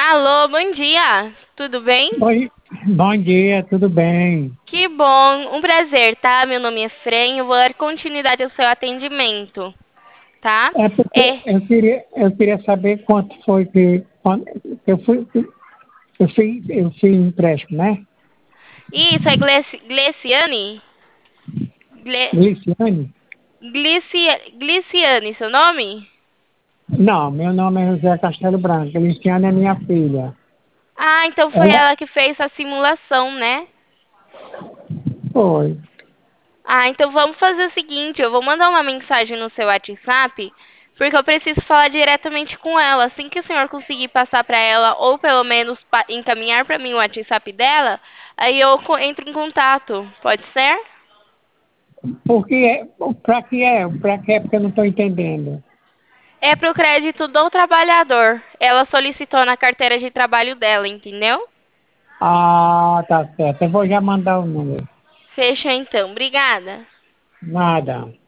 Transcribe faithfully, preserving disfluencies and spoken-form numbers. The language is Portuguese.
Alô, bom dia. Tudo bem? Oi, bom dia, tudo bem? Que bom. Um prazer, tá? Meu nome é Fren. Eu vou dar continuidade ao seu atendimento, tá? É porque É. eu queria, eu queria saber quanto foi que quando, eu fui, eu fui, eu fui empréstimo, né? Isso, é Gleci, Gleciane? Gle, Gliciane? Glici, Gliciane, seu nome? Não, meu nome é José Castelo Branco. Gliciane é minha filha. Ah, então foi Ela ela que fez a simulação, né? foi. Ah, então vamos fazer o seguinte, eu vou mandar uma mensagem no seu WhatsApp, porque eu preciso falar diretamente com ela. Assim que o senhor conseguir passar para ela, ou pelo menos pa- encaminhar para mim o WhatsApp dela, aí eu co- entro em contato. Pode ser? Porque é, para que é? Para que é? Porque eu não estou entendendo. É pro crédito do trabalhador. Ela solicitou na carteira de trabalho dela, entendeu? Ah, tá certo. Eu vou já mandar o número. Fecha então. Obrigada. Nada.